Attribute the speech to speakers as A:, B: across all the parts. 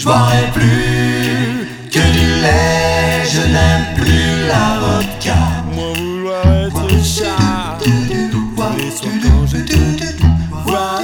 A: boirai plus que du lait, je n'aime plus la vodka.
B: Moi vouloir être chat, les soirs quand je te vois.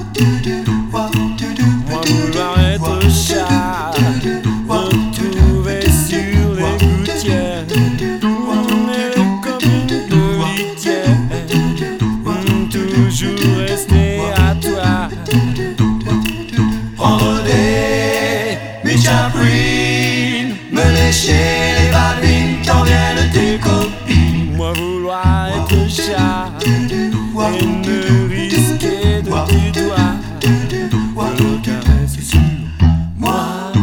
B: Moi vouloir être chat, retrouvé sur les gouttières, comme une litière, toujours rester à toi.
A: Prendre des Michaprine, me lécher les babines quand viennent tes copines.
B: Moi vouloir être chat et ne risquer de tes doigts le caresse sur moi.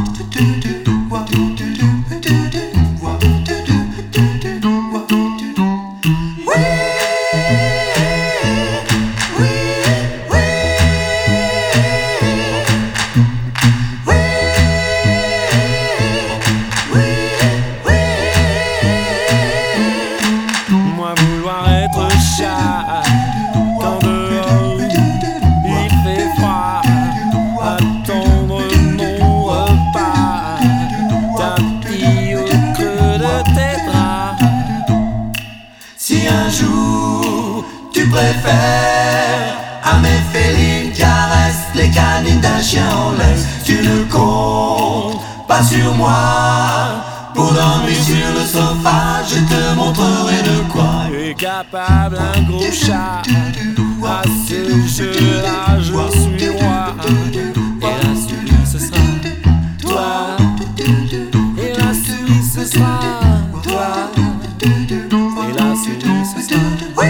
B: Moi vouloir être chat quand dehors il fait froid, attendre mon repas, tapis au creux de tes draps.
A: Si un jour tu préfères à mes félines caresses les canines d'un chien en laisse, tu ne comptes pas sur moi pour dormir sur le sofa, je te montrerai de quoi
B: est capable un gros chat. À ce jeu-là je suis roi. Et la souris ce sera toi. Et la souris ce sera toi. Et la souris ce sera toi.